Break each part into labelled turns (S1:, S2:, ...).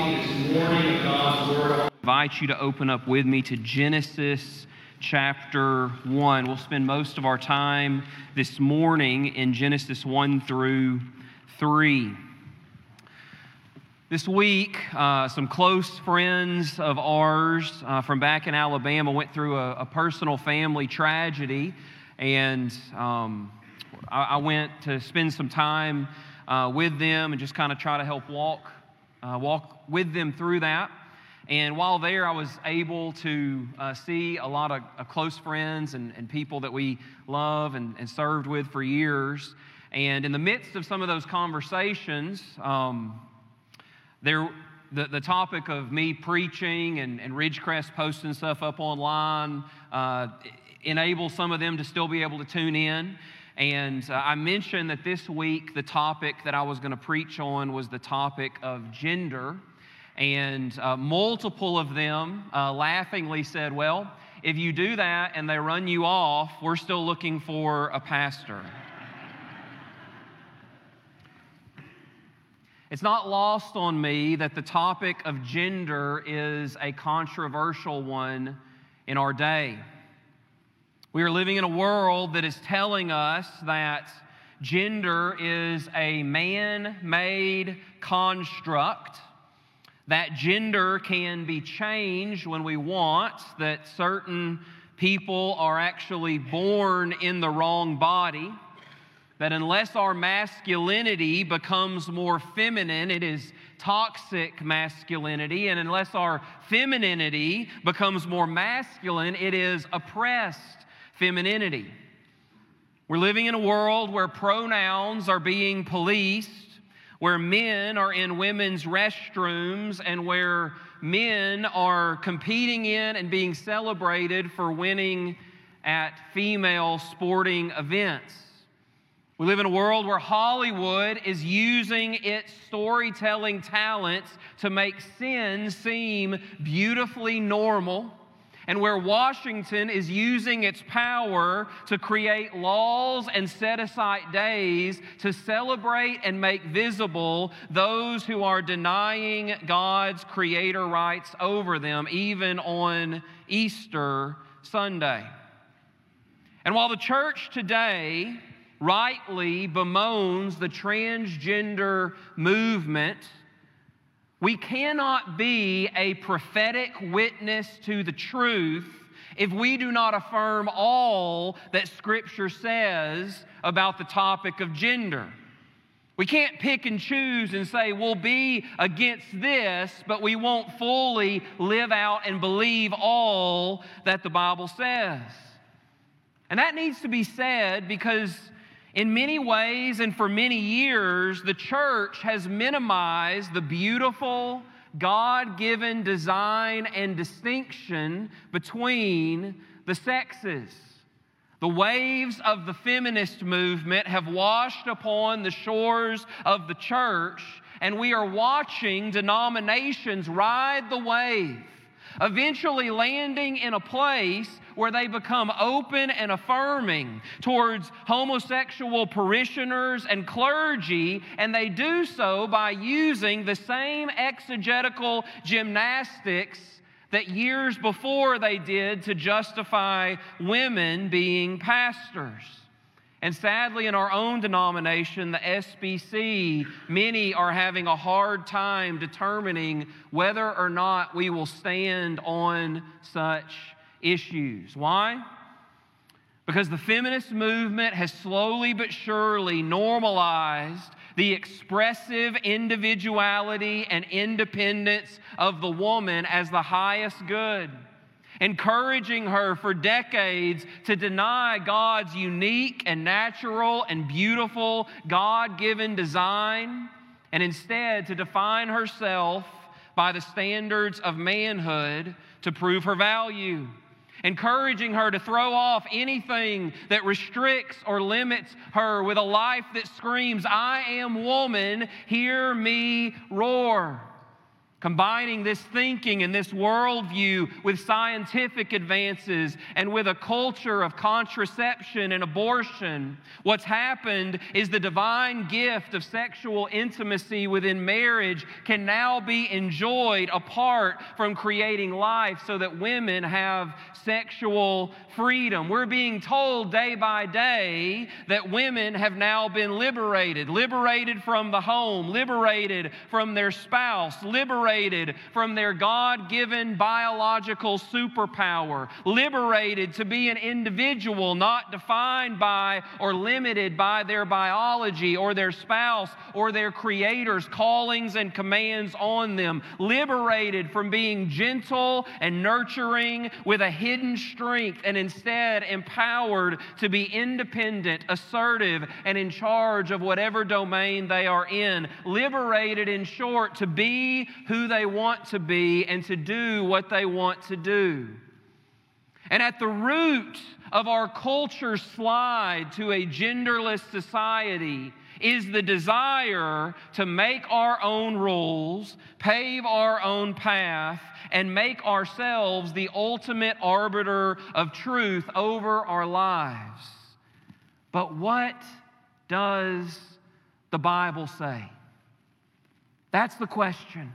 S1: study this morning of God's Word, I invite you to open up with me to Genesis chapter 1. We'll spend most of our time this morning in Genesis 1 through 3. This week, some close friends of ours from back in Alabama went through a personal family tragedy, and I went to spend some time with them and just kind of try to help walk with them through that. And while there, I was able to see a lot of close friends and people that we love and served with for years. And in the midst of some of those conversations, the topic of me preaching and Ridgecrest posting stuff up online enables some of them to still be able to tune in. And I mentioned that this week the topic that I was going to preach on was the topic of gender. And multiple of them laughingly said, well, if you do that and they run you off, we're still looking for a pastor. It's not lost on me that the topic of gender is a controversial one in our day. We are living in a world that is telling us that gender is a man-made construct, that gender can be changed when we want, that certain people are actually born in the wrong body, that unless our masculinity becomes more feminine, it is toxic masculinity, and unless our femininity becomes more masculine, it is oppressed femininity. We're living in a world where pronouns are being policed, where men are in women's restrooms, and where men are competing in and being celebrated for winning at female sporting events. We live in a world where Hollywood is using its storytelling talents to make sin seem beautifully normal, and where Washington is using its power to create laws and set aside days to celebrate and make visible those who are denying God's creator rights over them, even on Easter Sunday. And while the church today rightly bemoans the transgender movement, we cannot be a prophetic witness to the truth if we do not affirm all that Scripture says about the topic of gender. We can't pick and choose and say we'll be against this, but we won't fully live out and believe all that the Bible says. And that needs to be said because in many ways and for many years, the church has minimized the beautiful, God-given design and distinction between the sexes. The waves of the feminist movement have washed upon the shores of the church, and we are watching denominations ride the wave, eventually landing in a place where they become open and affirming towards homosexual parishioners and clergy, and they do so by using the same exegetical gymnastics that years before they did to justify women being pastors. And sadly, in our own denomination, the SBC, many are having a hard time determining whether or not we will stand on such issues. Why? Because the feminist movement has slowly but surely normalized the expressive individuality and independence of the woman as the highest good, encouraging her for decades to deny God's unique and natural and beautiful God-given design, and instead to define herself by the standards of manhood to prove her value, encouraging her to throw off anything that restricts or limits her with a life that screams, "I am woman, hear me roar." Combining this thinking and this worldview with scientific advances and with a culture of contraception and abortion, what's happened is the divine gift of sexual intimacy within marriage can now be enjoyed apart from creating life so that women have sexual freedom. We're being told day by day that women have now been liberated from the home, liberated from their spouse, liberated from their God-given biological superpower, liberated to be an individual not defined by or limited by their biology or their spouse or their creator's callings and commands on them, liberated from being gentle and nurturing with a hidden strength and instead empowered to be independent, assertive, and in charge of whatever domain they are in, liberated, in short, to be who they want to be and to do what they want to do. And at the root of our culture's slide to a genderless society is the desire to make our own rules, pave our own path, and make ourselves the ultimate arbiter of truth over our lives. But what does the Bible say? That's the question.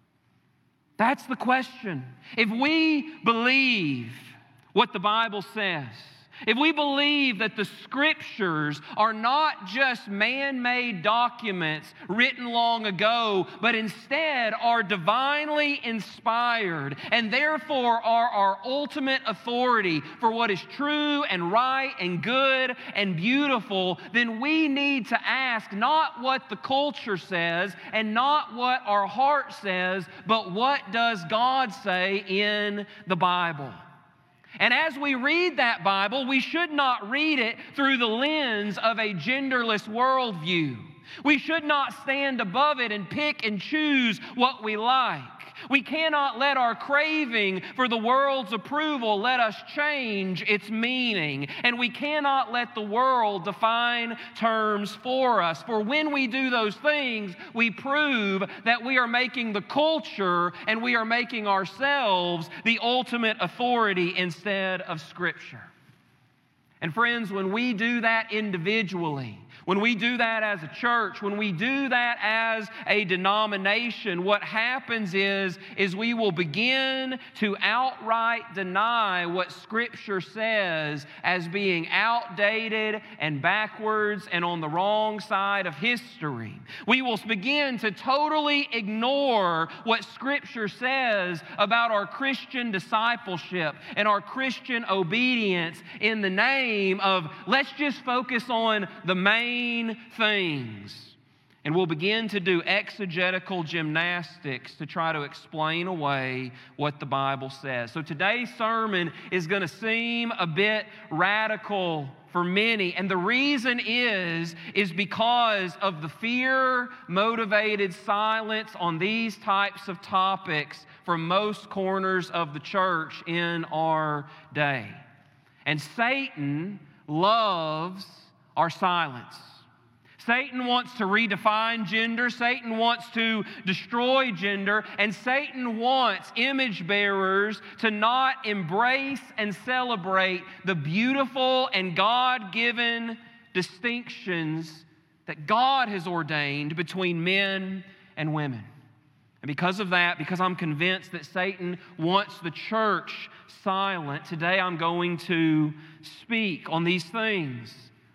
S1: That's the question. If we believe what the Bible says, if we believe that the Scriptures are not just man-made documents written long ago, but instead are divinely inspired and therefore are our ultimate authority for what is true and right and good and beautiful, then we need to ask not what the culture says and not what our heart says, but what does God say in the Bible? And as we read that Bible, we should not read it through the lens of a genderless worldview. We should not stand above it and pick and choose what we like. We cannot let our craving for the world's approval let us change its meaning. And we cannot let the world define terms for us. For when we do those things, we prove that we are making the culture and we are making ourselves the ultimate authority instead of Scripture. And friends, when we do that individually, when we do that as a church, when we do that as a denomination, what happens is we will begin to outright deny what Scripture says as being outdated and backwards and on the wrong side of history. We will begin to totally ignore what Scripture says about our Christian discipleship and our Christian obedience in the name of let's just focus on the main things. And we'll begin to do exegetical gymnastics to try to explain away what the Bible says. So today's sermon is going to seem a bit radical for many. And the reason is because of the fear-motivated silence on these types of topics from most corners of the church in our day. And Satan loves our silence. Satan wants to redefine gender. Satan wants to destroy gender. And Satan wants image bearers to not embrace and celebrate the beautiful and God-given distinctions that God has ordained between men and women. And because of that, because I'm convinced that Satan wants the church silent, today I'm going to speak on these things.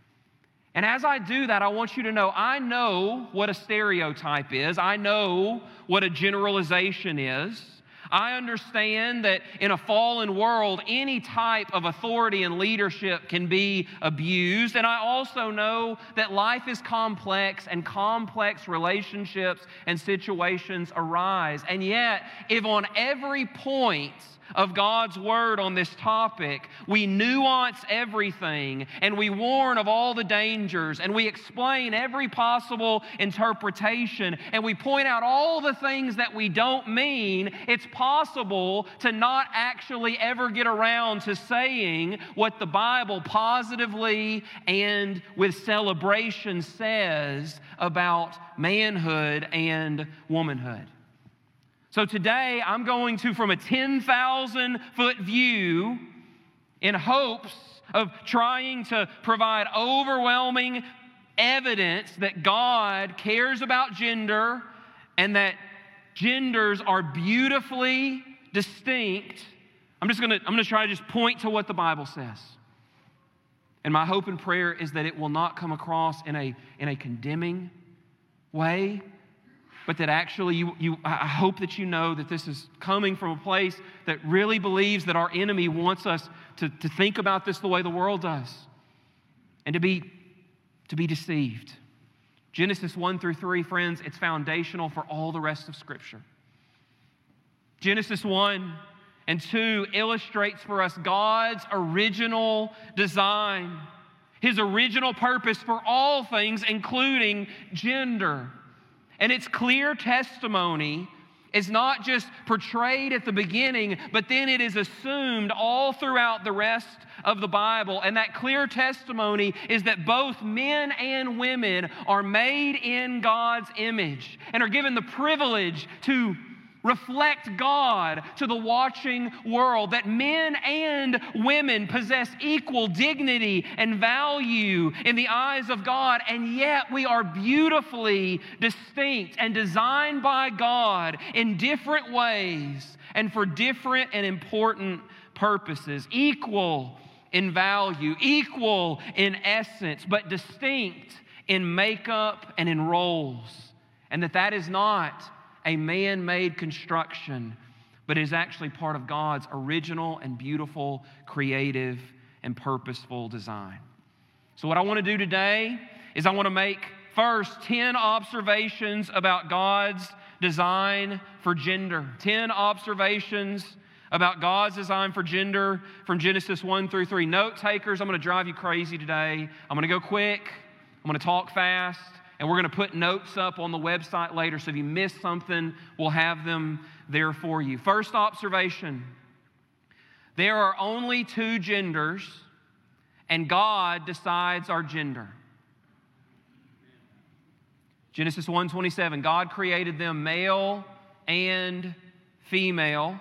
S1: And as I do that, I want you to know, I know what a stereotype is. I know what a generalization is. I understand that in a fallen world, any type of authority and leadership can be abused. And I also know that life is complex and complex relationships and situations arise. And yet, if on every point of God's Word on this topic, we nuance everything and we warn of all the dangers and we explain every possible interpretation and we point out all the things that we don't mean, it's possible to not actually ever get around to saying what the Bible positively and with celebration says about manhood and womanhood. So today I'm going to, from a 10,000-foot view, in hopes of trying to provide overwhelming evidence that God cares about gender and that genders are beautifully distinct. I'm going to try to just point to what the Bible says. And my hope and prayer is that it will not come across in a condemning way, but that actually I hope that you know that this is coming from a place that really believes that our enemy wants us to think about this the way the world does and to be deceived. Genesis 1-3, friends, it's foundational for all the rest of Scripture. Genesis 1 and 2 illustrates for us God's original design, His original purpose for all things, including gender. And its clear testimony is not just portrayed at the beginning, but then it is assumed all throughout the rest of the Bible. And that clear testimony is that both men and women are made in God's image and are given the privilege to reflect God to the watching world, that men and women possess equal dignity and value in the eyes of God, and yet we are beautifully distinct and designed by God in different ways and for different and important purposes, equal in value, equal in essence, but distinct in makeup and in roles, and that is not a man-made construction, but is actually part of God's original and beautiful, creative, and purposeful design. So what I want to do today is I want to make first 10 observations about God's design for gender. 10 observations about God's design for gender from Genesis 1-3. Note takers, I'm going to drive you crazy today. I'm going to go quick. I'm going to talk fast. And we're going to put notes up on the website later, so if you miss something, we'll have them there for you. First observation, there are only 2 genders, and God decides our gender. Genesis 1:27, God created them male and female.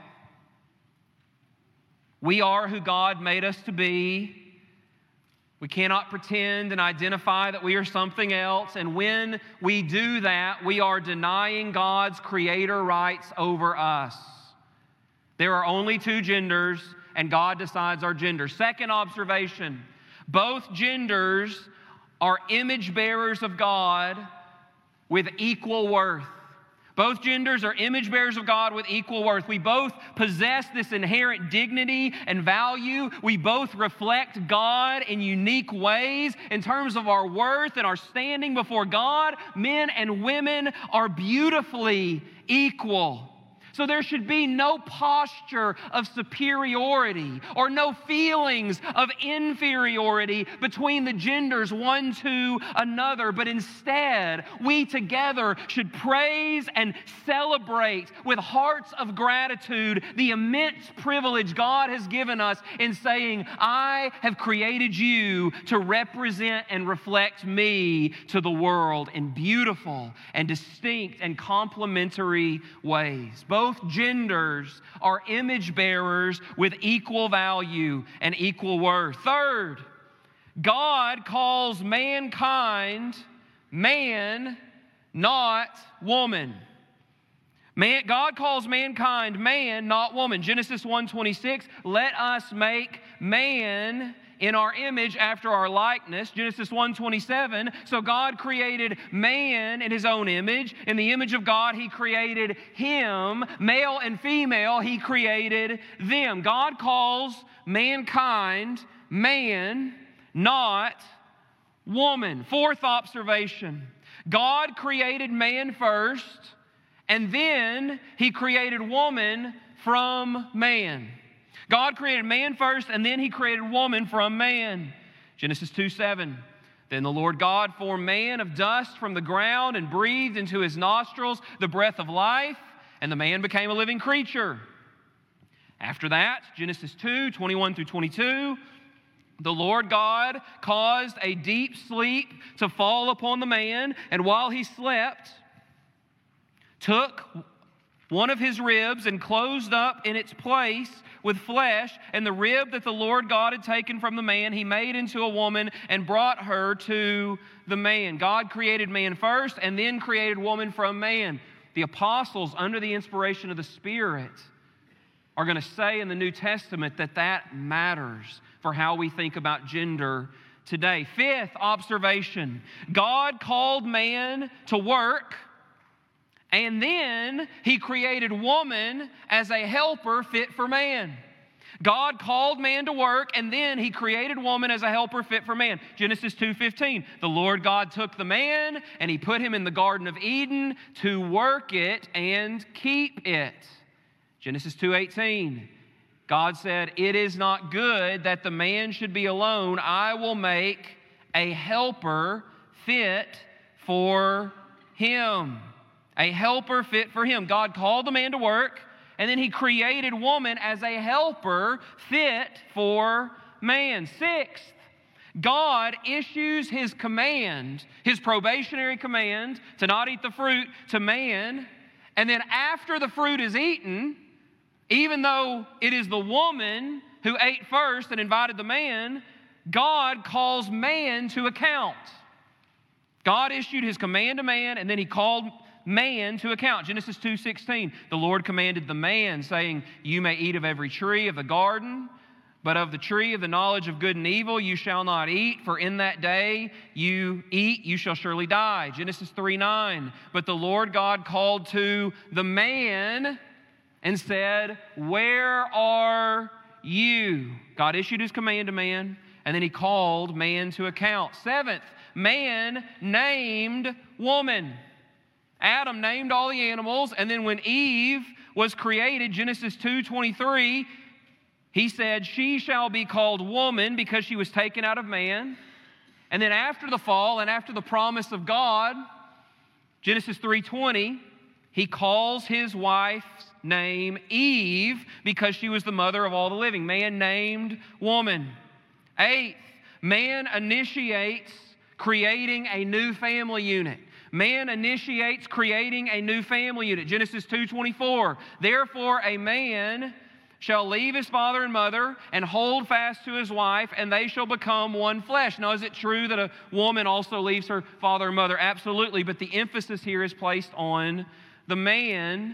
S1: We are who God made us to be. We cannot pretend and identify that we are something else. And when we do that, we are denying God's creator rights over us. There are only 2 genders, and God decides our gender. Second observation, both genders are image bearers of God with equal worth. Both genders are image bearers of God with equal worth. We both possess this inherent dignity and value. We both reflect God in unique ways in terms of our worth and our standing before God. Men and women are beautifully equal. So there should be no posture of superiority or no feelings of inferiority between the genders one to another, but instead we together should praise and celebrate with hearts of gratitude the immense privilege God has given us in saying, I have created you to represent and reflect me to the world in beautiful and distinct and complementary ways. Both genders are image bearers with equal value and equal worth. Third, God calls mankind man, not woman. God calls mankind man, not woman. Genesis 1:26, let us make man in our image after our likeness. Genesis 1:27, so God created man in His own image. In the image of God, He created him. Male and female, He created them. God calls mankind man, not woman. Fourth observation, God created man first, and then He created woman from man. God created man first, and then He created woman from man. Genesis 2:7. Then the Lord God formed man of dust from the ground and breathed into his nostrils the breath of life, and the man became a living creature. After that, Genesis 2:21-22, the Lord God caused a deep sleep to fall upon the man, and while he slept, took one of his ribs, and closed up in its place with flesh, and the rib that the Lord God had taken from the man, he made into a woman and brought her to the man. God created man first and then created woman from man. The apostles, under the inspiration of the Spirit, are going to say in the New Testament that that matters for how we think about gender today. Fifth observation, God called man to work, and then he created woman as a helper fit for man. God called man to work, and then he created woman as a helper fit for man. Genesis 2:15, the Lord God took the man and he put him in the Garden of Eden to work it and keep it. Genesis 2:18, God said, it is not good that the man should be alone. I will make a helper fit for him. A helper fit for him. God called the man to work, and then he created woman as a helper fit for man. Sixth, God issues his command, his probationary command to not eat the fruit to man, and then after the fruit is eaten, even though it is the woman who ate first and invited the man, God calls man to account. God issued his command to man, and then he called man to account. Genesis 2:16, the Lord commanded the man, saying, you may eat of every tree of the garden, but of the tree of the knowledge of good and evil you shall not eat, for in that day you eat, you shall surely die. Genesis 3:9, but the Lord God called to the man and said, where are you? God issued his command to man, and then he called man to account. Seventh, man named woman. Adam named all the animals, and then when Eve was created, Genesis 2:23, he said, she shall be called woman because she was taken out of man. And then after the fall and after the promise of God, Genesis 3:20, he calls his wife's name Eve because she was the mother of all the living. Man named woman. Eighth, man initiates creating a new family unit. Man initiates creating a new family unit. Genesis 2:24, therefore a man shall leave his father and mother and hold fast to his wife, and they shall become one flesh. Now, is it true that a woman also leaves her father and mother? Absolutely, but the emphasis here is placed on the man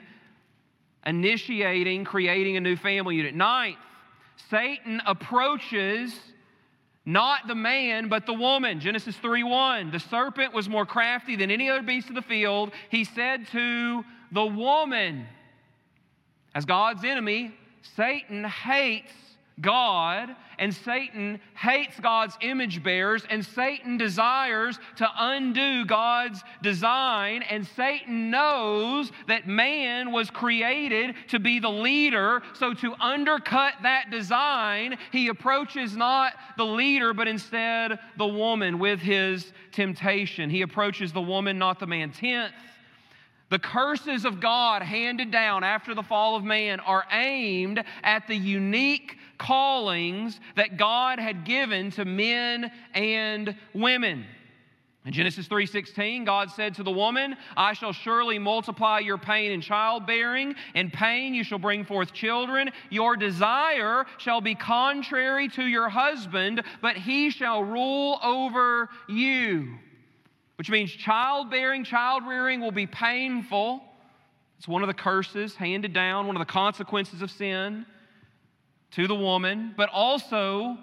S1: initiating, creating a new family unit. Ninth, Satan approaches not the man, but the woman. Genesis 3:1, the serpent was more crafty than any other beast of the field. He said to the woman, as God's enemy, Satan hates God, and Satan hates God's image bearers, and Satan desires to undo God's design, and Satan knows that man was created to be the leader, so to undercut that design, he approaches not the leader, but instead the woman with his temptation. He approaches the woman, not the man. 10th, the curses of God handed down after the fall of man are aimed at the unique callings that God had given to men and women. In Genesis 3:16, God said to the woman, I shall surely multiply your pain in childbearing. In pain you shall bring forth children. Your desire shall be contrary to your husband, but he shall rule over you. Which means childbearing, child-rearing will be painful. It's one of the curses handed down, one of the consequences of sin to the woman, but also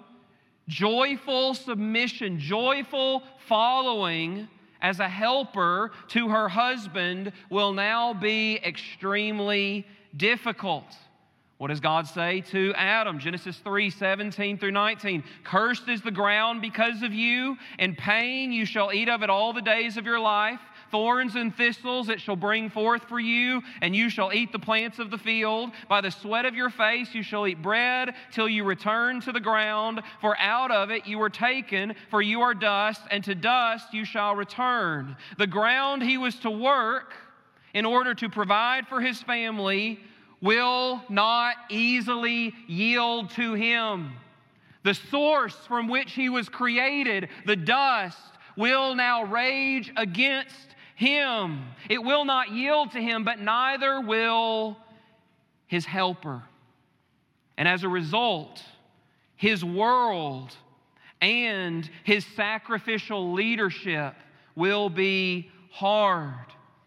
S1: joyful submission, joyful following as a helper to her husband will now be extremely difficult. What does God say to Adam? Genesis 3:17 through 19. Cursed is the ground because of you, and pain you shall eat of it all the days of your life. Thorns and thistles it shall bring forth for you, and you shall eat the plants of the field. By the sweat of your face you shall eat bread till you return to the ground, for out of it you were taken, for you are dust, and to dust you shall return. The ground he was to work in order to provide for his family will not easily yield to him. The source from which he was created, the dust, will now rage against him. It will not yield to him, but neither will his helper. And as a result, his world and his sacrificial leadership will be hard.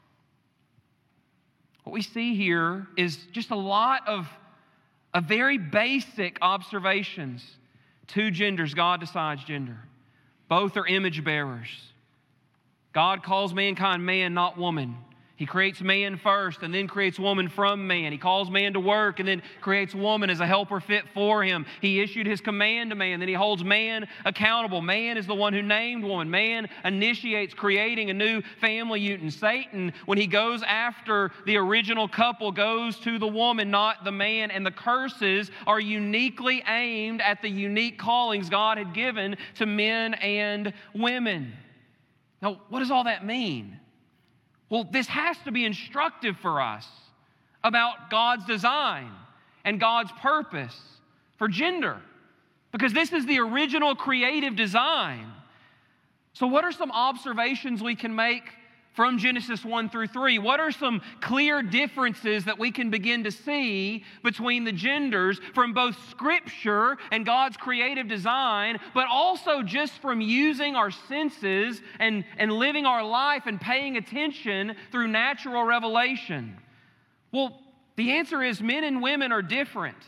S1: What we see here is just a lot of very basic observations. Two genders, God decides gender. Both are image bearers. God calls mankind man, not woman. He creates man first and then creates woman from man. He calls man to work and then creates woman as a helper fit for him. He issued his command to man, then he holds man accountable. Man is the one who named woman. Man initiates creating a new family unit. Satan, when he goes after the original couple, goes to the woman, not the man. And the curses are uniquely aimed at the unique callings God had given to men and women. Now, what does all that mean? Well, this has to be instructive for us about God's design and God's purpose for gender, because this is the original creative design. So what are some observations we can make from Genesis 1 through 3? What are some clear differences that we can begin to see between the genders from both Scripture and God's creative design, but also just from using our senses and living our life and paying attention through natural revelation? Well, the answer is men and women are different.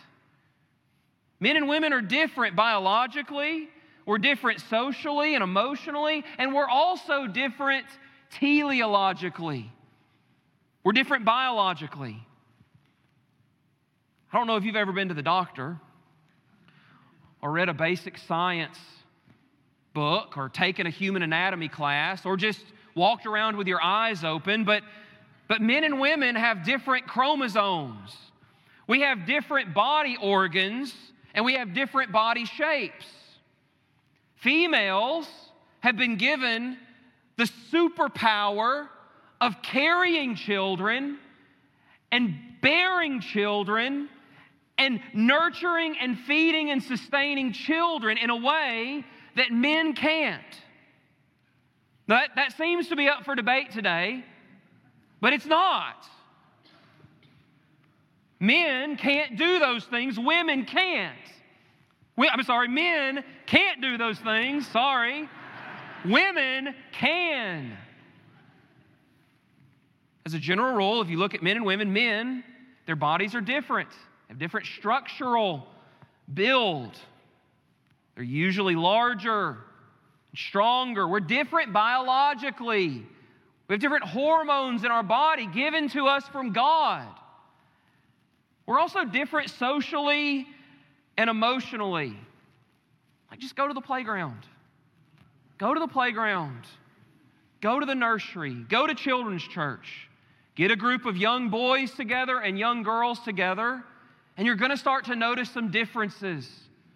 S1: Men and women are different biologically, we're different socially and emotionally, and we're also different teleologically. We're different biologically. I don't know if you've ever been to the doctor or read a basic science book or taken a human anatomy class or just walked around with your eyes open, but men and women have different chromosomes. We have different body organs and we have different body shapes. Females have been given the superpower of carrying children and bearing children and nurturing and feeding and sustaining children in a way that men can't. Now, that seems to be up for debate today, but it's not. Men can't do those things. Women can't. Men can't do those things. Sorry. Women can. As a general rule, if you look at men and women, men, their bodies are different. They have different structural build. They're usually larger, stronger. We're different biologically. We have different hormones in our body given to us from God. We're also different socially and emotionally. Like, just go to the playground. Go to the playground. Go to the nursery. Go to children's church. Get a group of young boys together and young girls together, and you're going to start to notice some differences.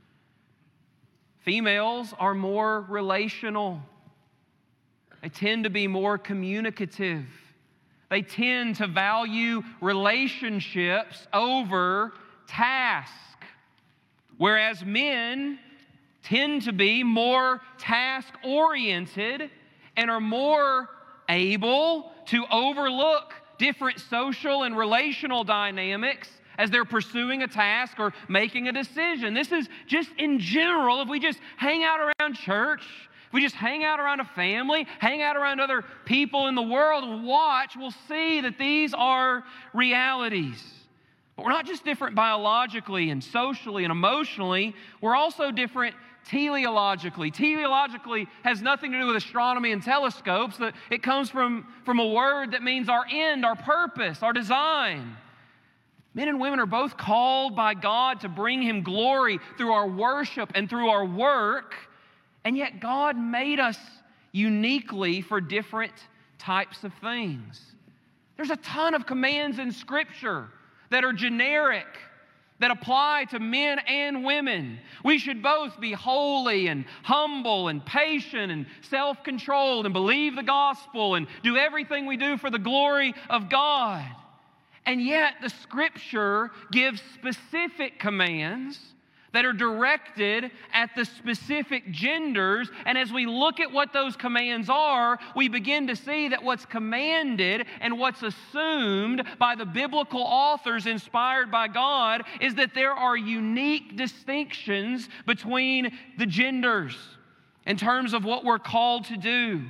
S1: Females are more relational. They tend to be more communicative. They tend to value relationships over task, whereas men tend to be more task-oriented and are more able to overlook different social and relational dynamics as they're pursuing a task or making a decision. This is just in general, if we just hang out around church, if we just hang out around a family, hang out around other people in the world and watch, we'll see that these are realities. But we're not just different biologically and socially and emotionally, we're also different teleologically. Teleologically has nothing to do with astronomy and telescopes. It comes from a word that means our end, our purpose, our design. Men and women are both called by God to bring Him glory through our worship and through our work, and yet God made us uniquely for different types of things. There's a ton of commands in Scripture that are generic, that apply to men and women. We should both be holy and humble and patient and self-controlled and believe the gospel and do everything we do for the glory of God. And yet the Scripture gives specific commands that are directed at the specific genders. And as we look at what those commands are, we begin to see that what's commanded and what's assumed by the biblical authors inspired by God is that there are unique distinctions between the genders in terms of what we're called to do.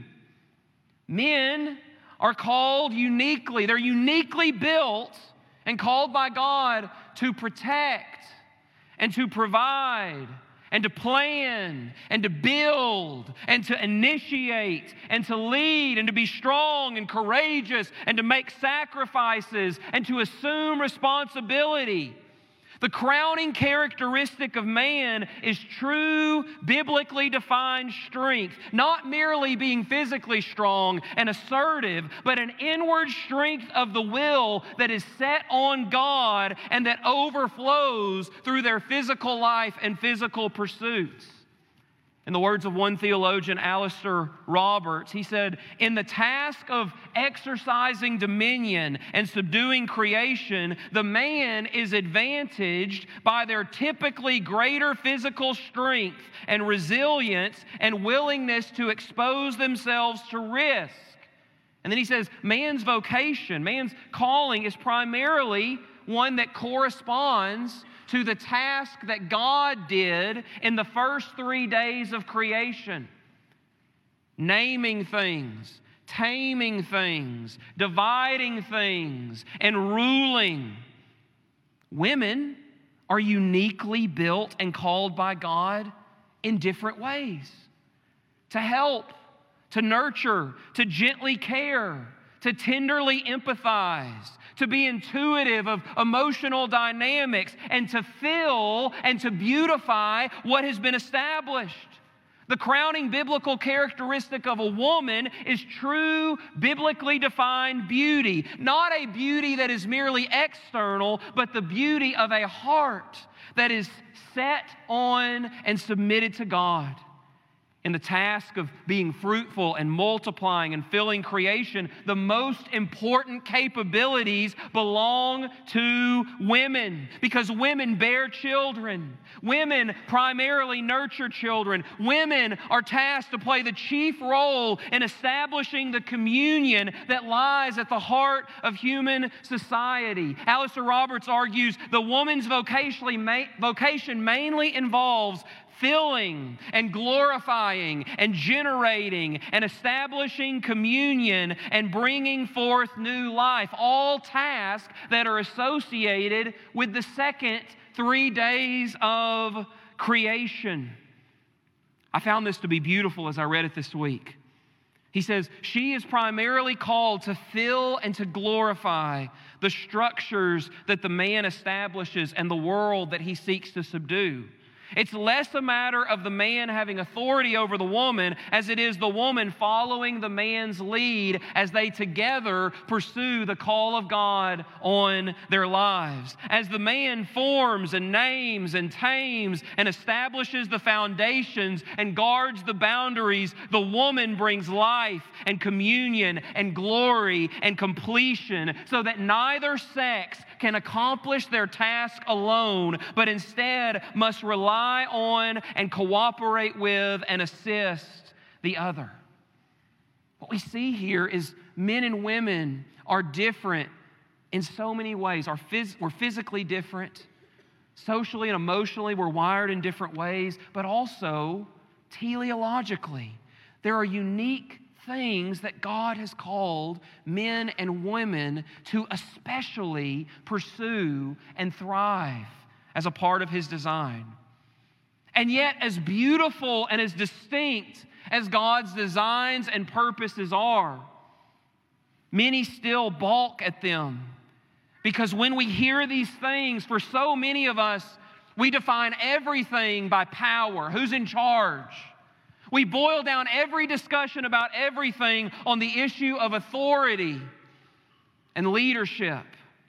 S1: Men are called uniquely. They're uniquely built and called by God to protect and to provide, and to plan, and to build, and to initiate, and to lead, and to be strong and courageous, and to make sacrifices, and to assume responsibility. The crowning characteristic of man is true, biblically defined strength, not merely being physically strong and assertive, but an inward strength of the will that is set on God and that overflows through their physical life and physical pursuits. In the words of one theologian, Alistair Roberts, he said, "In the task of exercising dominion and subduing creation, the man is advantaged by their typically greater physical strength and resilience and willingness to expose themselves to risk." And then he says, man's vocation, man's calling is primarily one that corresponds to the task that God did in the first 3 days of creation. Naming things, taming things, dividing things, and ruling. Women are uniquely built and called by God in different ways. To help, to nurture, to gently care, to tenderly empathize, to be intuitive of emotional dynamics, and to fill and to beautify what has been established. The crowning biblical characteristic of a woman is true, biblically defined beauty. Not a beauty that is merely external, but the beauty of a heart that is set on and submitted to God. In the task of being fruitful and multiplying and filling creation, the most important capabilities belong to women because women bear children. Women primarily nurture children. Women are tasked to play the chief role in establishing the communion that lies at the heart of human society. Alistair Roberts argues the woman's vocation mainly involves filling and glorifying and generating and establishing communion and bringing forth new life. All tasks that are associated with the second 3 days of creation. I found this to be beautiful as I read it this week. He says, she is primarily called to fill and to glorify the structures that the man establishes and the world that he seeks to subdue. It's less a matter of the man having authority over the woman as it is the woman following the man's lead as they together pursue the call of God on their lives. As the man forms and names and tames and establishes the foundations and guards the boundaries, the woman brings life and communion and glory and completion so that neither sex can accomplish their task alone, but instead must rely on and cooperate with and assist the other. What we see here is men and women are different in so many ways. We're physically different. Socially and emotionally, we're wired in different ways, but also teleologically. There are unique things that God has called men and women to especially pursue and thrive as a part of His design. And yet, as beautiful and as distinct as God's designs and purposes are, many still balk at them. Because when we hear these things, for so many of us, we define everything by power. Who's in charge? We boil down every discussion about everything on the issue of authority and leadership.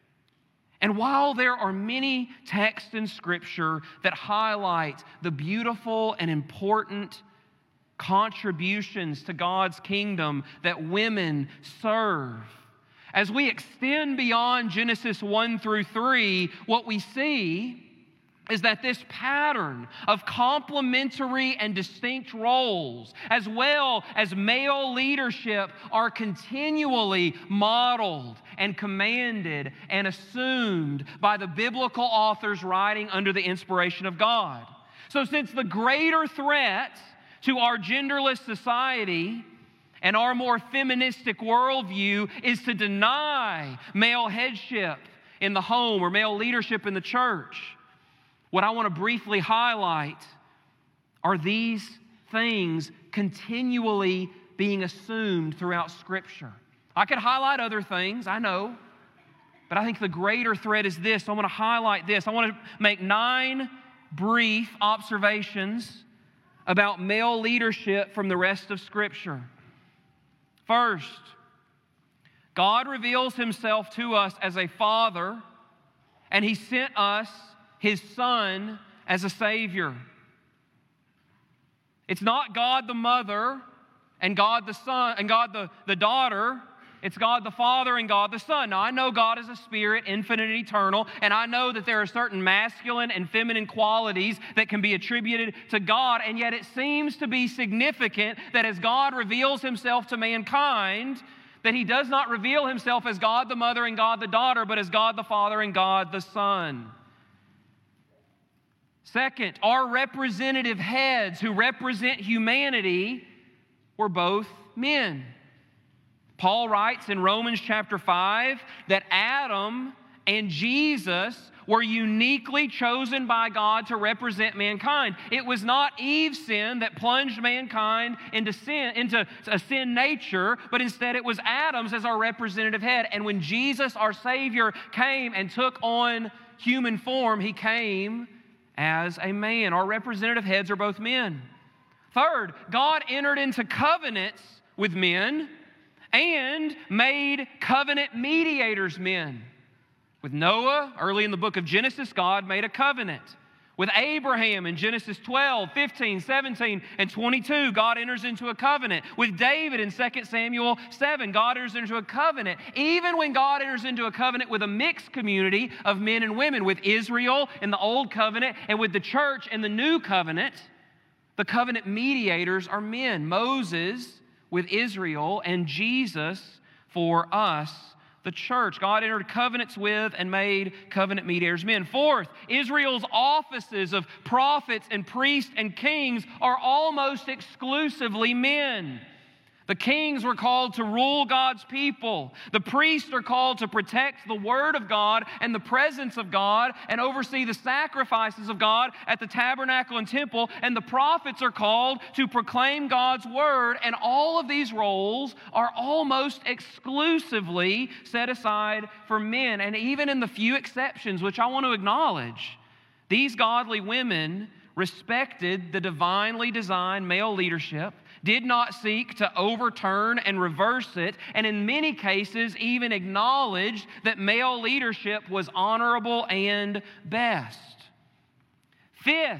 S1: And while there are many texts in Scripture that highlight the beautiful and important contributions to God's kingdom that women serve, as we extend beyond Genesis 1 through 3, what we see is that this pattern of complementary and distinct roles, as well as male leadership, are continually modeled and commanded and assumed by the biblical authors writing under the inspiration of God. So since the greater threat to our genderless society and our more feministic worldview is to deny male headship in the home or male leadership in the church, what I want to briefly highlight are these things continually being assumed throughout Scripture. I could highlight other things, I know, but I think the greater threat is this. So I want to highlight this. I want to make 9 brief observations about male leadership from the rest of Scripture. First, God reveals Himself to us as a Father, and He sent us His Son as a Savior. It's not God the Mother and God the Son and God the Daughter. It's God the Father and God the Son. Now, I know God is a spirit, infinite and eternal, and I know that there are certain masculine and feminine qualities that can be attributed to God, and yet it seems to be significant that as God reveals Himself to mankind, that He does not reveal Himself as God the Mother and God the Daughter, but as God the Father and God the Son. Second, our representative heads who represent humanity were both men. Paul writes in Romans chapter 5 that Adam and Jesus were uniquely chosen by God to represent mankind. It was not Eve's sin that plunged mankind into a sin nature, but instead it was Adam's as our representative head. And when Jesus, our Savior, came and took on human form, He came as a man. Our representative heads are both men. Third, God entered into covenants with men and made covenant mediators men. With Noah, early in the book of Genesis, God made a covenant. With Abraham in Genesis 12, 15, 17, and 22, God enters into a covenant. With David in 2 Samuel 7, God enters into a covenant. Even when God enters into a covenant with a mixed community of men and women, with Israel in the Old Covenant and with the church in the New Covenant, the covenant mediators are men. Moses with Israel and Jesus for us, the church. God entered covenants with and made covenant mediators men. Fourth, Israel's offices of prophets and priests and kings are almost exclusively men. The kings were called to rule God's people. The priests are called to protect the Word of God and the presence of God and oversee the sacrifices of God at the tabernacle and temple. And the prophets are called to proclaim God's Word. And all of these roles are almost exclusively set aside for men. And even in the few exceptions, which I want to acknowledge, these godly women respected the divinely designed male leadership, did not seek to overturn and reverse it, and in many cases even acknowledged that male leadership was honorable and best. Fifth,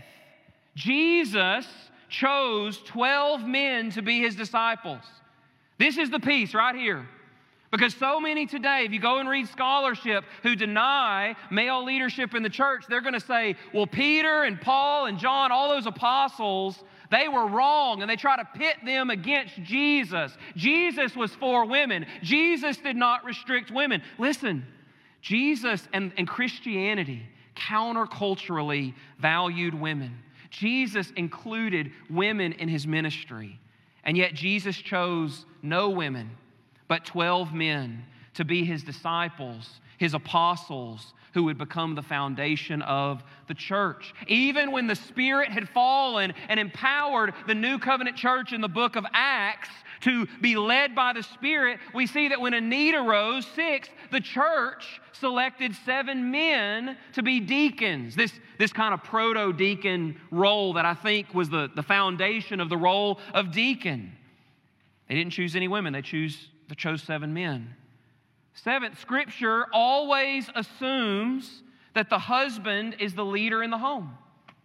S1: Jesus chose 12 men to be His disciples. This is the piece right here. Because so many today, if you go and read scholarship who deny male leadership in the church, they're going to say, well, Peter and Paul and John, all those apostles, they were wrong, and they try to pit them against Jesus. Jesus was for women. Jesus did not restrict women. Listen, Jesus and Christianity counterculturally valued women. Jesus included women in His ministry, and yet Jesus chose no women, but 12 men to be His disciples, His apostles, who would become the foundation of the church. Even when the Spirit had fallen and empowered the New Covenant church in the book of Acts to be led by the Spirit, we see that when a need arose, 6, the church selected 7 men to be deacons. This kind of proto-deacon role that I think was the foundation of the role of deacon. They didn't choose any women. They chose 7 men. Seventh, Scripture always assumes that the husband is the leader in the home.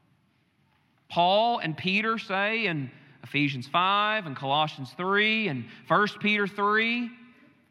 S1: Paul and Peter say in Ephesians 5 and Colossians 3 and 1 Peter 3,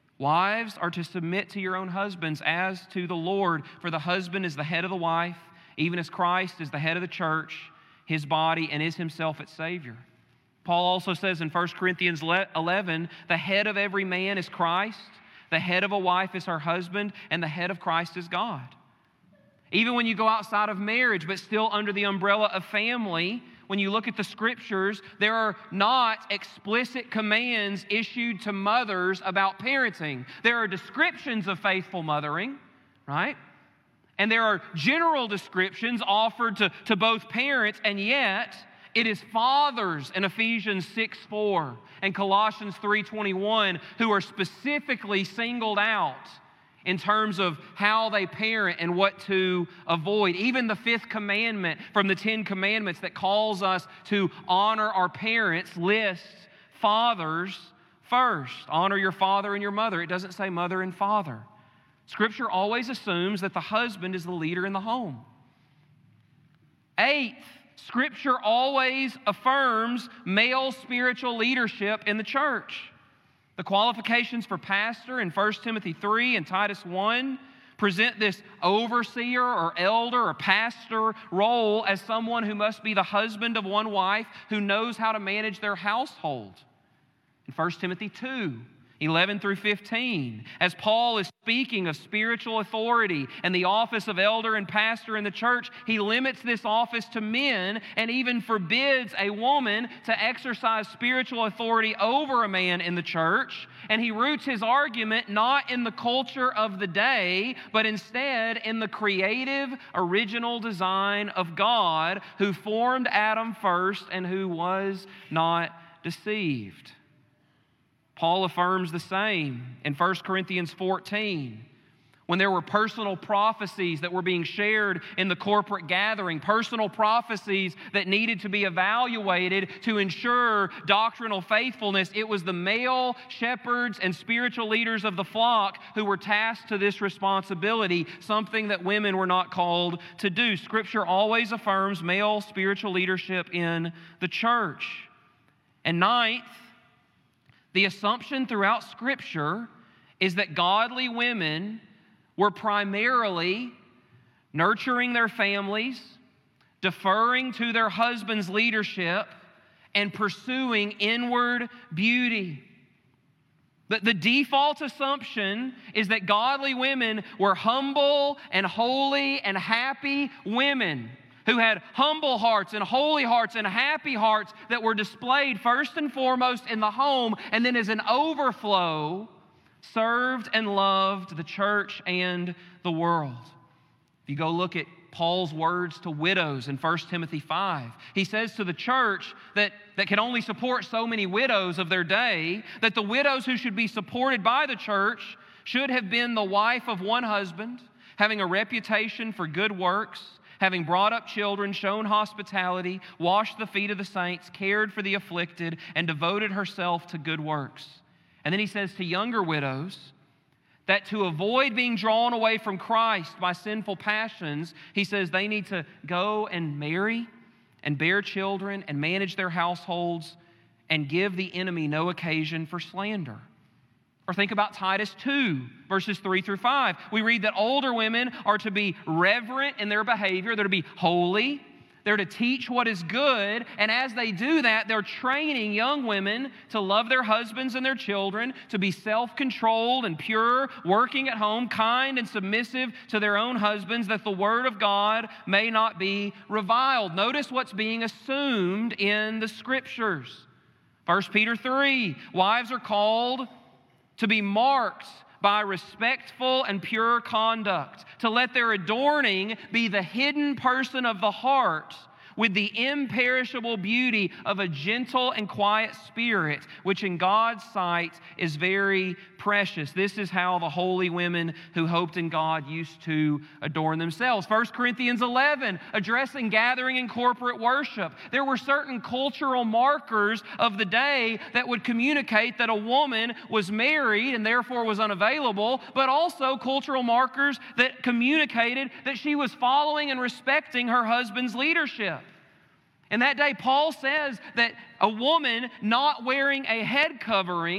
S1: wives are to submit to your own husbands as to the Lord, for the husband is the head of the wife, even as Christ is the head of the church, his body, and is himself its Savior. Paul also says in 1 Corinthians 11, the head of every man is Christ, the head of a wife is her husband, and the head of Christ is God. Even when you go outside of marriage, but still under the umbrella of family, when you look at the Scriptures, there are not explicit commands issued to mothers about parenting. There are descriptions of faithful mothering, right? And there are general descriptions offered to both parents, and yet it is fathers in Ephesians 6:4 and Colossians 3:21 who are specifically singled out in terms of how they parent and what to avoid. Even the fifth commandment from the 10 Commandments that calls us to honor our parents lists fathers first. Honor your father and your mother. It doesn't say mother and father. Scripture always assumes that the husband is the leader in the home. Eighth, Scripture always affirms male spiritual leadership in the church. The qualifications for pastor in 1 Timothy 3 and Titus 1 present this overseer or elder or pastor role as someone who must be the husband of one wife who knows how to manage their household. In 1 Timothy 2, 11 through 15, as Paul is speaking of spiritual authority and the office of elder and pastor in the church, he limits this office to men and even forbids a woman to exercise spiritual authority over a man in the church. And he roots his argument not in the culture of the day, but instead in the creative, original design of God who formed Adam first and who was not deceived. Paul affirms the same in 1 Corinthians 14. When there were personal prophecies that were being shared in the corporate gathering, personal prophecies that needed to be evaluated to ensure doctrinal faithfulness, it was the male shepherds and spiritual leaders of the flock who were tasked to this responsibility, something that women were not called to do. Scripture always affirms male spiritual leadership in the church. And ninth, the assumption throughout Scripture is that godly women were primarily nurturing their families, deferring to their husband's leadership, and pursuing inward beauty. The default assumption is that godly women were humble and holy and happy women who had humble hearts and holy hearts and happy hearts that were displayed first and foremost in the home, and then as an overflow, served and loved the church and the world. If you go look at Paul's words to widows in 1 Timothy 5, he says to the church that can only support so many widows of their day, that the widows who should be supported by the church should have been the wife of one husband, having a reputation for good works, having brought up children, shown hospitality, washed the feet of the saints, cared for the afflicted, and devoted herself to good works. And then he says to younger widows that to avoid being drawn away from Christ by sinful passions, he says they need to go and marry and bear children and manage their households and give the enemy no occasion for slander. Or think about Titus 2, verses 3 through 5. We read that older women are to be reverent in their behavior. They're to be holy. They're to teach what is good. And as they do that, they're training young women to love their husbands and their children, to be self-controlled and pure, working at home, kind and submissive to their own husbands, that the word of God may not be reviled. Notice what's being assumed in the Scriptures. 1 Peter 3, wives are called to be marked by respectful and pure conduct, to let their adorning be the hidden person of the heart with the imperishable beauty of a gentle and quiet spirit, which in God's sight is very precious. This is how the holy women who hoped in God used to adorn themselves. 1 Corinthians 11, addressing gathering and corporate worship. There were certain cultural markers of the day that would communicate that a woman was married and therefore was unavailable, but also cultural markers that communicated that she was following and respecting her husband's leadership. In that day, Paul says that a woman not wearing a head covering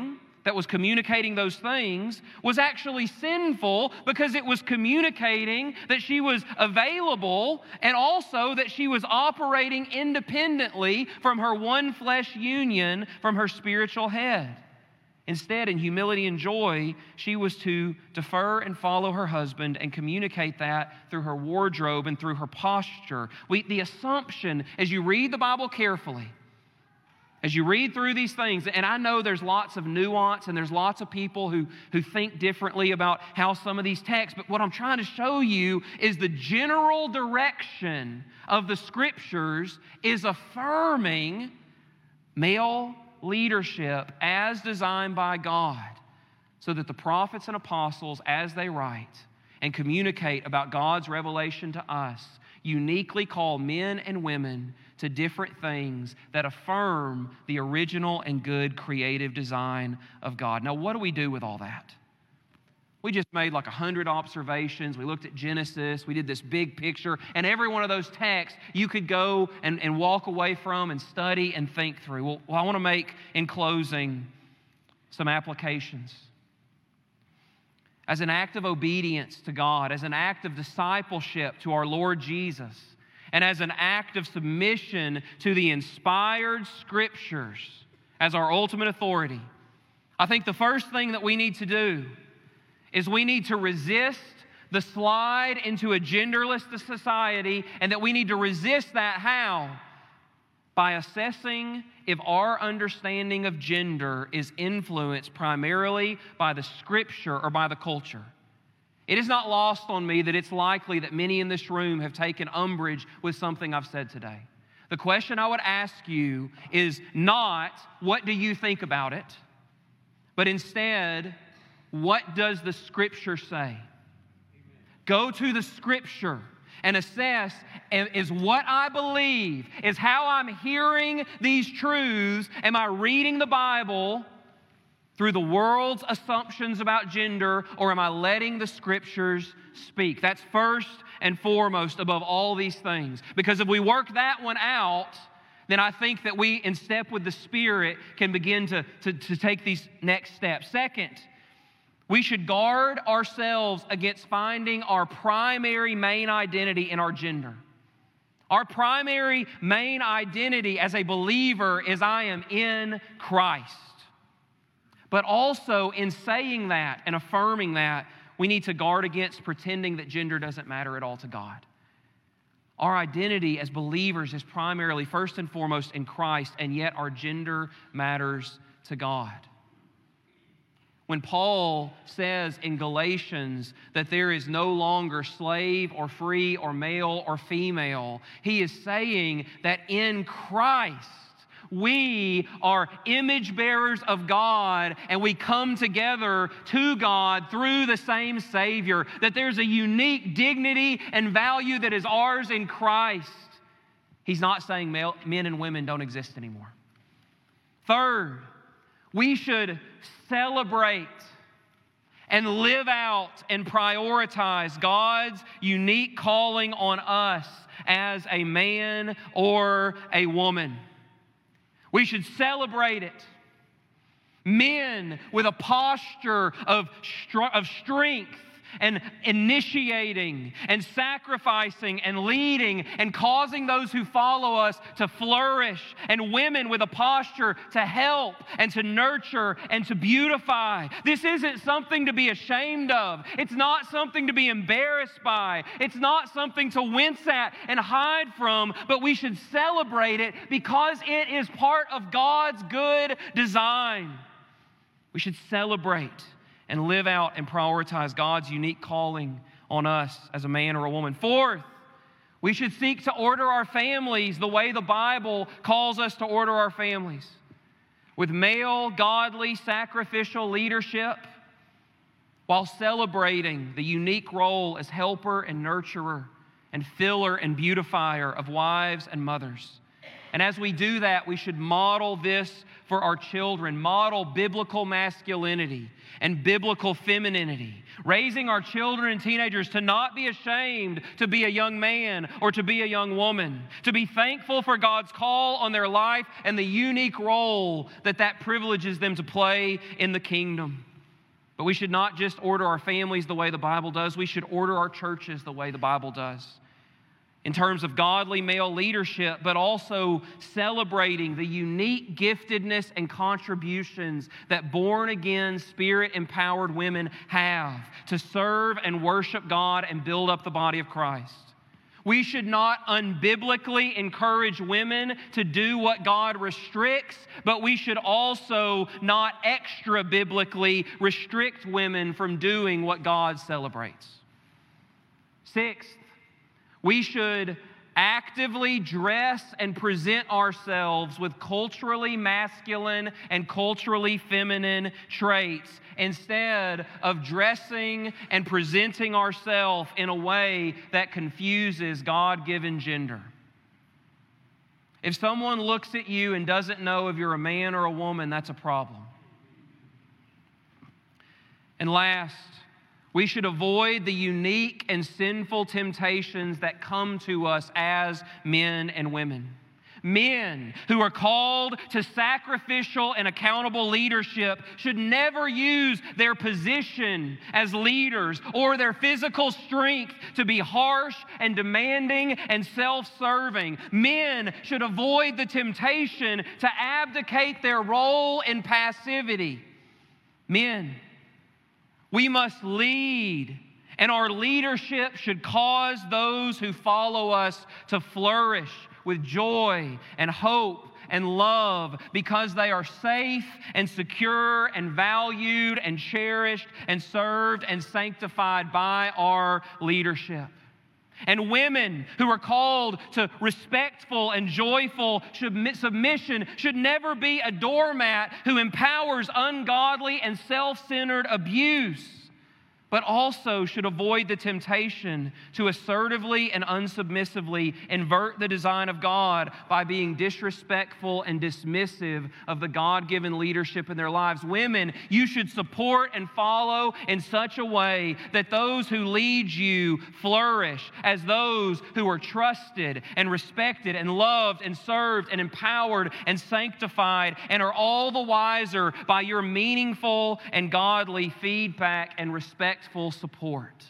S1: that was communicating those things was actually sinful because it was communicating that she was available and also that she was operating independently from her one flesh union from her spiritual head. Instead, in humility and joy, she was to defer and follow her husband and communicate that through her wardrobe and through her posture. The assumption, as you read the Bible carefully, as you read through these things, and I know there's lots of nuance and there's lots of people who think differently about how some of these texts, but what I'm trying to show you is the general direction of the Scriptures is affirming male leadership as designed by God, so that the prophets and apostles, as they write and communicate about God's revelation to us, uniquely call men and women to different things that affirm the original and good creative design of God. Now, what do we do with all that? We just made like 100 observations. We looked at Genesis. We did this big picture. And every one of those texts you could go and walk away from and study and think through. Well, I want to make, in closing, some applications. As an act of obedience to God, as an act of discipleship to our Lord Jesus, and as an act of submission to the inspired Scriptures as our ultimate authority, I think the first thing that we need to do is we need to resist the slide into a genderless society, and that we need to resist that how? By assessing if our understanding of gender is influenced primarily by the Scripture or by the culture. It is not lost on me that it's likely that many in this room have taken umbrage with something I've said today. The question I would ask you is not, what do you think about it? But instead, what does the Scripture say? Go to the Scripture and assess, is what I believe, is how I'm hearing these truths, am I reading the Bible through the world's assumptions about gender, or am I letting the Scriptures speak? That's first and foremost above all these things. Because if we work that one out, then I think that we, in step with the Spirit, can begin to take these next steps. Second, we should guard ourselves against finding our primary main identity in our gender. Our primary main identity as a believer is I am in Christ. But also in saying that and affirming that, we need to guard against pretending that gender doesn't matter at all to God. Our identity as believers is primarily, first and foremost, in Christ, and yet our gender matters to God. When Paul says in Galatians that there is no longer slave or free or male or female, he is saying that in Christ we are image bearers of God, and we come together to God through the same Savior, that there's a unique dignity and value that is ours in Christ. He's not saying men and women don't exist anymore. Third, we should celebrate and live out and prioritize God's unique calling on us as a man or a woman. We should celebrate it. Men with a posture of strength and initiating and sacrificing and leading and causing those who follow us to flourish, and women with a posture to help and to nurture and to beautify. This isn't something to be ashamed of. It's not something to be embarrassed by. It's not something to wince at and hide from, but we should celebrate it because it is part of God's good design. We should celebrate and live out and prioritize God's unique calling on us as a man or a woman. Fourth, we should seek to order our families the way the Bible calls us to order our families, with male, godly, sacrificial leadership, while celebrating the unique role as helper and nurturer and filler and beautifier of wives and mothers. And as we do that, we should model this for our children, model biblical masculinity and biblical femininity, raising our children and teenagers to not be ashamed to be a young man or to be a young woman, to be thankful for God's call on their life and the unique role that privileges them to play in the kingdom. But we should not just order our families the way the Bible does, we should order our churches the way the Bible does, in terms of godly male leadership, but also celebrating the unique giftedness and contributions that born-again, Spirit-empowered women have to serve and worship God and build up the body of Christ. We should not unbiblically encourage women to do what God restricts, but we should also not extra-biblically restrict women from doing what God celebrates. Sixth, we should actively dress and present ourselves with culturally masculine and culturally feminine traits instead of dressing and presenting ourselves in a way that confuses God-given gender. If someone looks at you and doesn't know if you're a man or a woman, that's a problem. And last, we should avoid the unique and sinful temptations that come to us as men and women. Men who are called to sacrificial and accountable leadership should never use their position as leaders or their physical strength to be harsh and demanding and self-serving. Men should avoid the temptation to abdicate their role in passivity. Men, we must lead, and our leadership should cause those who follow us to flourish with joy and hope and love because they are safe and secure and valued and cherished and served and sanctified by our leadership. And women who are called to respectful and joyful submission should never be a doormat who empowers ungodly and self-centered abuse, but also should avoid the temptation to assertively and unsubmissively invert the design of God by being disrespectful and dismissive of the God-given leadership in their lives. Women, you should support and follow in such a way that those who lead you flourish as those who are trusted and respected and loved and served and empowered and sanctified and are all the wiser by your meaningful and godly feedback and respectful support.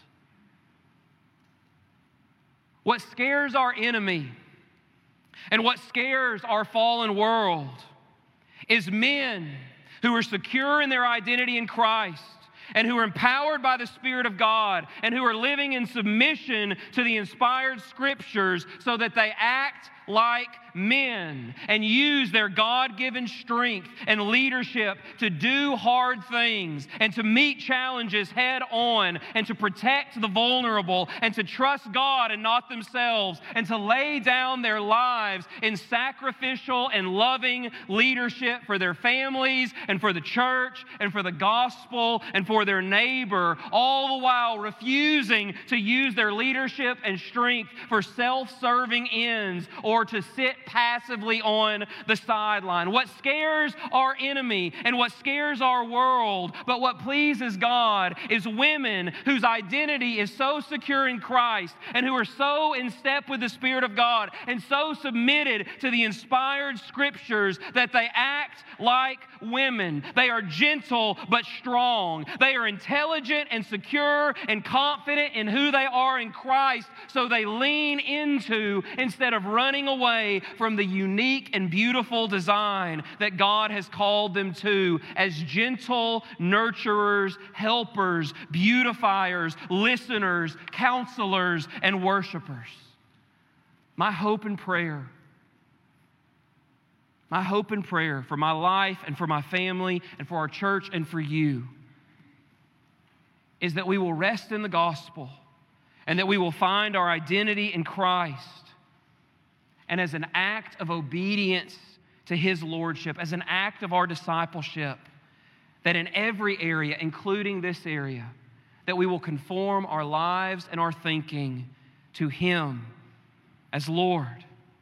S1: What scares our enemy and what scares our fallen world is men who are secure in their identity in Christ and who are empowered by the Spirit of God and who are living in submission to the inspired Scriptures so that they act like men and use their God-given strength and leadership to do hard things and to meet challenges head on and to protect the vulnerable and to trust God and not themselves and to lay down their lives in sacrificial and loving leadership for their families and for the church and for the gospel and for their neighbor, all the while refusing to use their leadership and strength for self-serving ends or to sit passively on the sideline. What scares our enemy and what scares our world, but what pleases God, is women whose identity is so secure in Christ and who are so in step with the Spirit of God and so submitted to the inspired Scriptures that they act like women. They are gentle but strong. They are intelligent and secure and confident in who they are in Christ, so they lean into instead of running away from the unique and beautiful design that God has called them to as gentle nurturers, helpers, beautifiers, listeners, counselors, and worshipers. My hope and prayer for my life and for my family and for our church and for you is that we will rest in the gospel and that we will find our identity in Christ. And as an act of obedience to His Lordship, as an act of our discipleship, that in every area, including this area, that we will conform our lives and our thinking to Him as Lord.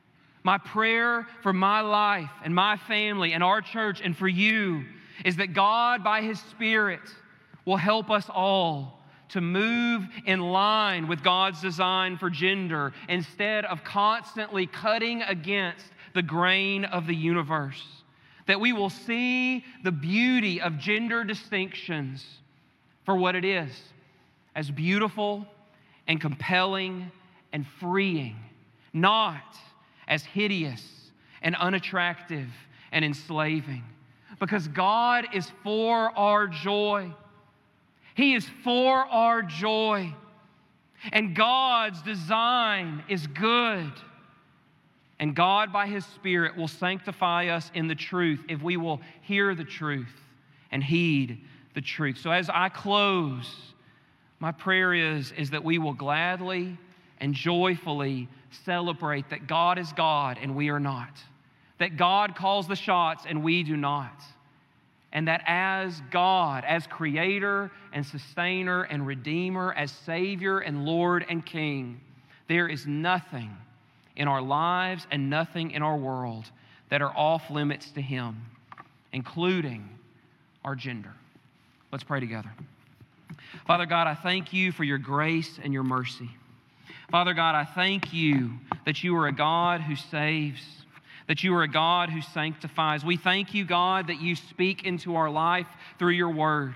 S1: My prayer for my life and my family and our church and for you is that God, by His Spirit, will help us all to move in line with God's design for gender instead of constantly cutting against the grain of the universe. That we will see the beauty of gender distinctions for what it is, as beautiful and compelling and freeing, not as hideous and unattractive and enslaving. Because God is for our joy. He is for our joy. And God's design is good. And God, by His Spirit, will sanctify us in the truth if we will hear the truth and heed the truth. So as I close, my prayer is that we will gladly and joyfully celebrate that God is God and we are not. That God calls the shots and we do not. And that as God, as Creator and Sustainer and Redeemer, as Savior and Lord and King, there is nothing in our lives and nothing in our world that are off limits to Him, including our gender. Let's pray together. Father God, I thank You for Your grace and Your mercy. Father God, I thank You that You are a God who saves, that You are a God who sanctifies. We thank You, God, that You speak into our life through Your word.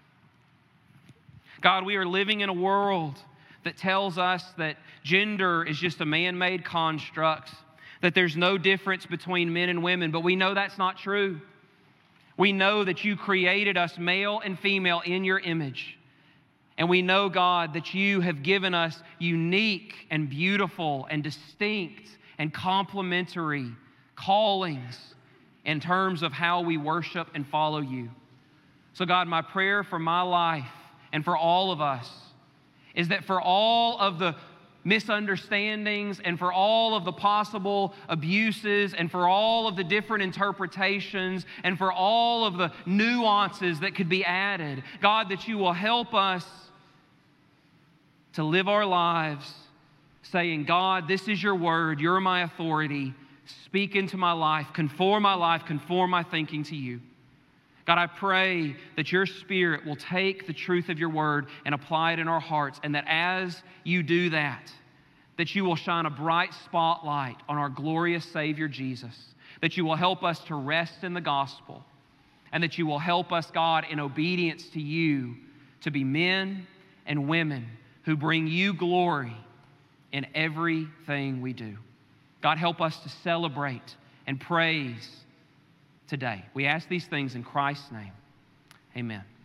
S1: God, we are living in a world that tells us that gender is just a man-made construct, that there's no difference between men and women, but we know that's not true. We know that You created us male and female in Your image. And we know, God, that You have given us unique and beautiful and distinct and complementary callings in terms of how we worship and follow You. So God, my prayer for my life and for all of us is that for all of the misunderstandings and for all of the possible abuses and for all of the different interpretations and for all of the nuances that could be added, God, that You will help us to live our lives saying, God, this is Your word, You're my authority, speak into my life, conform my thinking to You. God, I pray that Your Spirit will take the truth of Your word and apply it in our hearts, and that as You do that You will shine a bright spotlight on our glorious Savior Jesus, that You will help us to rest in the gospel, and that You will help us, God, in obedience to You, to be men and women who bring You glory in everything we do. God, help us to celebrate and praise today. We ask these things in Christ's name. Amen.